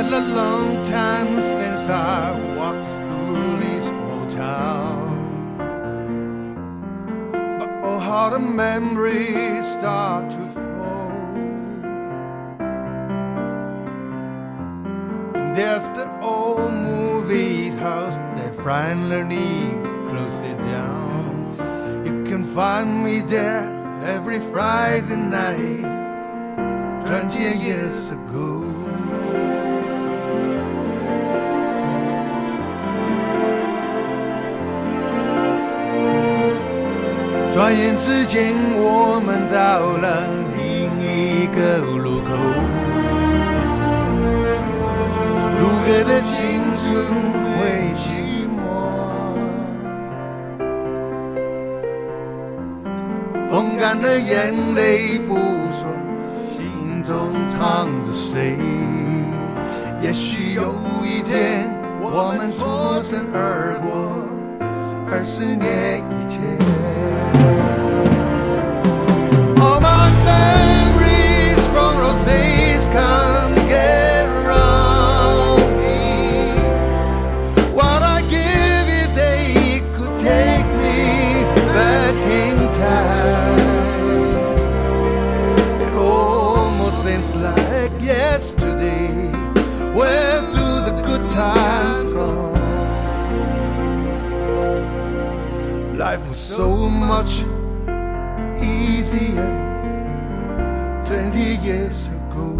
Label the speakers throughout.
Speaker 1: been a long time since I walked through this old town, but oh, how the memories start to flow. And there's the old movie house that finally closed it down. You can find me there every Friday night, 20 years ago.转眼之间，我们到了另一个路口，如歌的青春会寂寞，风干了眼泪不说，心中藏着谁？也许有一天，我们错身而过，20年以前。All my memories from those days come get around me. What I give if they could take me back in time. It almost seems like yesterday. Where do the good times go? Life was so much easier 20 years ago.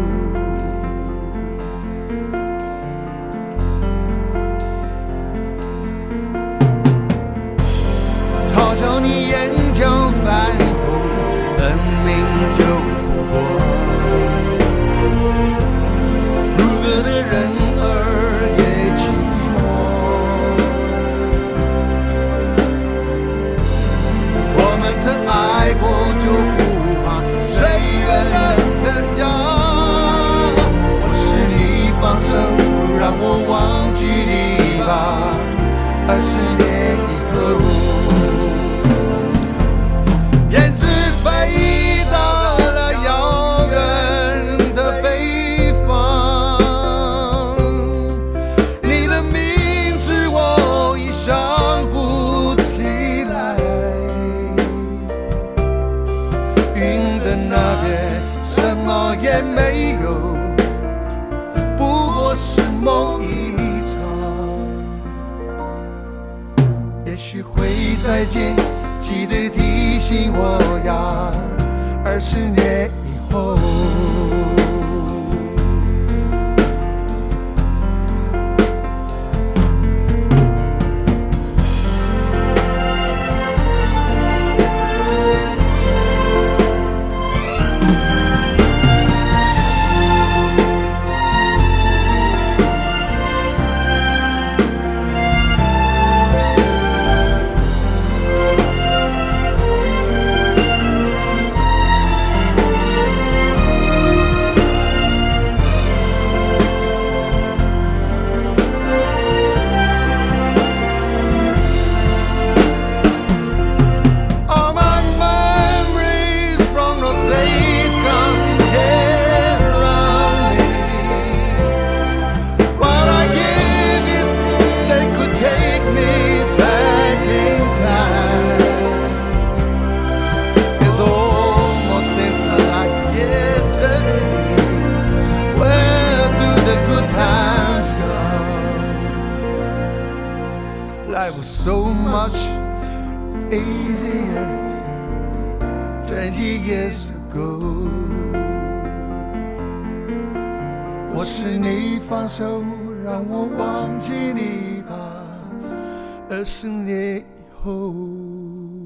Speaker 1: 嘲笑你眼角泛红，分明就哭过，如歌的人儿也寂寞，我们曾爱过就不怕岁月能怎样，或是你放手让我忘记你吧，20年以后，胭脂飞到了遥远的北方，你的名字我已想不起来，云的那边什么也没有，不过是梦一场，也许会再见，记得提醒我呀，20年以后。Life was so much easier 20 years ago. 或是你放手让我忘记你吧，20年以后。